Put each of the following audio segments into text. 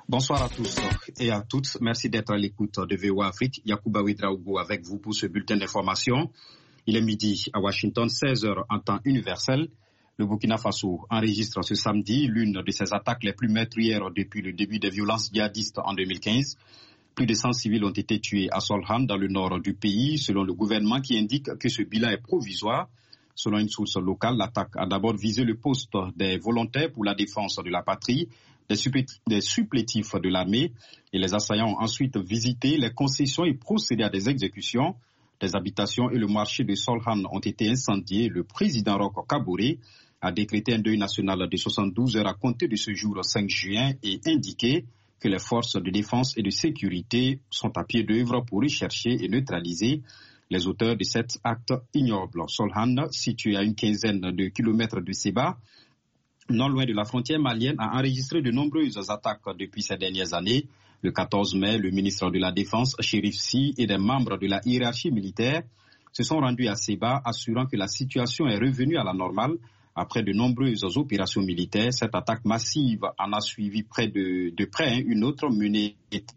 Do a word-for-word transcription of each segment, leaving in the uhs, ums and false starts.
Bonsoir à tous et à toutes. Merci d'être à l'écoute de V O A Afrique. Yacouba Ouedraogo avec vous pour ce bulletin d'information. Il est midi à Washington, seize heures en temps universel. Le Burkina Faso enregistre ce samedi l'une de ses attaques les plus meurtrières depuis le début des violences djihadistes en deux mille quinze. Plus de cent civils ont été tués à Solhan, dans le nord du pays, selon le gouvernement qui indique que ce bilan est provisoire. Selon une source locale, l'attaque a d'abord visé le poste des volontaires pour la défense de la patrie, des supplétifs de l'armée, et les assaillants ont ensuite visité les concessions et procédé à des exécutions. Les habitations et le marché de Solhan ont été incendiés. Le président Roch Kaboré a décrété un deuil national de soixante-douze heures à compter de ce jour cinq juin et indiqué que les forces de défense et de sécurité sont à pied d'œuvre pour rechercher et neutraliser les auteurs de cet acte ignoble. Solhan, situé à une quinzaine de kilomètres de Seba, non loin de la frontière malienne, a enregistré de nombreuses attaques depuis ces dernières années. Le quatorze mai, le ministre de la Défense, Chérif Sy, et des membres de la hiérarchie militaire se sont rendus à Seba, assurant que la situation est revenue à la normale. Après de nombreuses opérations militaires, cette attaque massive en a suivi près de, de près hein, une autre menée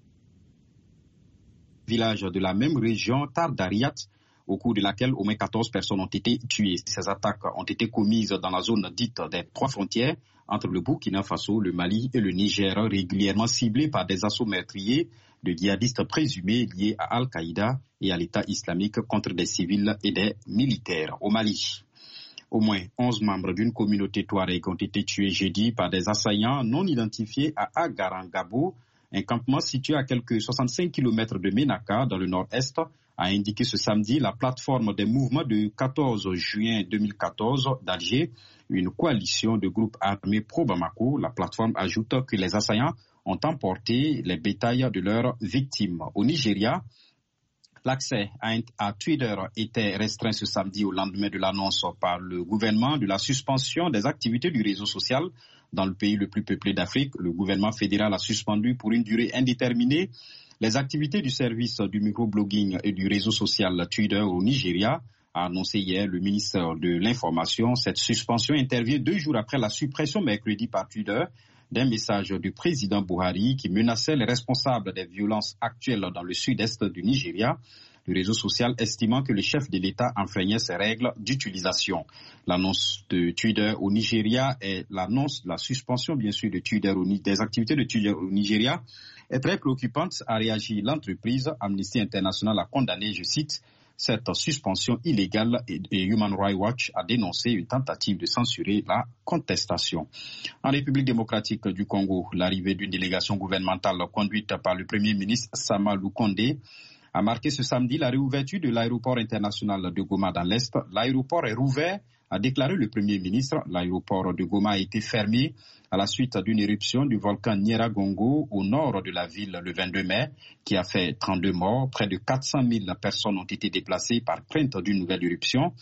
village de la même région, Tardariat, au cours de laquelle au moins quatorze personnes ont été tuées. Ces attaques ont été commises dans la zone dite des trois frontières entre le Burkina Faso, le Mali et le Niger, régulièrement ciblées par des assauts meurtriers de djihadistes présumés liés à Al-Qaïda et à l'État islamique contre des civils et des militaires. Au Mali, au moins onze membres d'une communauté touareg ont été tués jeudi par des assaillants non identifiés à Agarangabo, un campement situé à quelques soixante-cinq kilomètres de Ménaka, dans le nord-est, a indiqué ce samedi la plateforme des mouvements de quatorze juin deux mille quatorze d'Alger, une coalition de groupes armés pro-Bamako. La plateforme ajoute que les assaillants ont emporté les bétails de leurs victimes. Au Nigeria, l'accès à, à Twitter était restreint ce samedi au lendemain de l'annonce par le gouvernement de la suspension des activités du réseau social dans le pays le plus peuplé d'Afrique. Le gouvernement fédéral a suspendu pour une durée indéterminée les activités du service du microblogging et du réseau social Twitter au Nigeria, a annoncé hier le ministre de l'Information. Cette suspension intervient deux jours après la suppression mercredi par Twitter d'un message du président Buhari qui menaçait les responsables des violences actuelles dans le sud-est du Nigeria. Le réseau social estimant que le chef de l'État enfreignait ses règles d'utilisation. L'annonce de Twitter au Nigeria et l'annonce de la suspension, bien sûr, de Twitter au, des activités de Twitter au Nigeria est très préoccupante, a réagi l'entreprise. Amnesty International a condamné, je cite, cette suspension illégale et Human Rights Watch a dénoncé une tentative de censurer la contestation. En République démocratique du Congo, l'arrivée d'une délégation gouvernementale conduite par le Premier ministre Sama Lukonde a marqué ce samedi la réouverture de l'aéroport international de Goma dans l'Est. L'aéroport est rouvert, a déclaré le Premier ministre. L'aéroport de Goma a été fermé à la suite d'une éruption du volcan Nyiragongo au nord de la ville le vingt-deux mai, qui a fait trente-deux morts. Près de quatre cent mille personnes ont été déplacées par crainte d'une nouvelle éruption.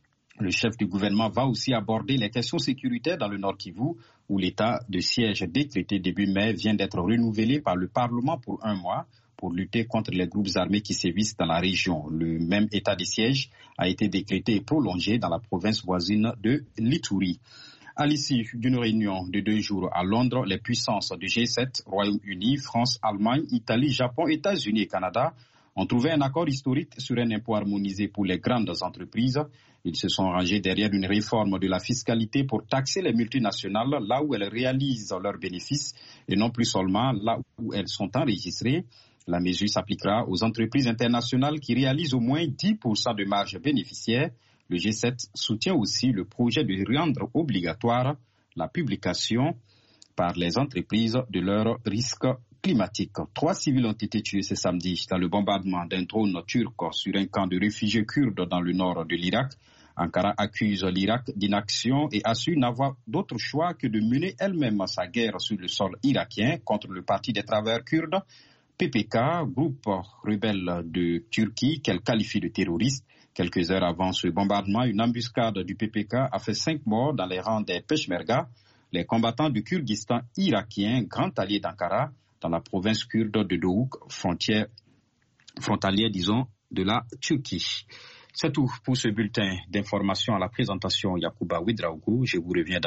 Le chef du gouvernement va aussi aborder les questions sécuritaires dans le Nord Kivu, où l'état de siège décrété début mai vient d'être renouvelé par le Parlement pour un mois pour lutter contre les groupes armés qui sévissent dans la région. Le même état de siège a été décrété et prolongé dans la province voisine de l'Ituri. À l'issue d'une réunion de deux jours à Londres, les puissances du G sept, Royaume-Uni, France, Allemagne, Italie, Japon, États-Unis et Canada ont trouvé un accord historique sur un impôt harmonisé pour les grandes entreprises. Ils se sont rangés derrière une réforme de la fiscalité pour taxer les multinationales là où elles réalisent leurs bénéfices et non plus seulement là où elles sont enregistrées. La mesure s'appliquera aux entreprises internationales qui réalisent au moins dix pour cent de marge bénéficiaire. Le G sept soutient aussi le projet de rendre obligatoire la publication par les entreprises de leurs risques climatiques. Trois civils ont été tués ce samedi dans le bombardement d'un drone turc sur un camp de réfugiés kurdes dans le nord de l'Irak. Ankara accuse l'Irak d'inaction et assure n'avoir d'autre choix que de mener elle-même sa guerre sur le sol irakien contre le Parti des travailleurs kurdes, P P K, groupe rebelle de Turquie qu'elle qualifie de terroriste. Quelques heures avant ce bombardement, une embuscade du P P K a fait cinq morts dans les rangs des Peshmerga, les combattants du Kurdistan irakien, grand allié d'Ankara, dans la province kurde de Dohuk, frontière, frontalière, disons, de la Turquie. C'est tout pour ce bulletin d'information. À la présentation, Yacouba Ouedraogo. Je vous reviens dans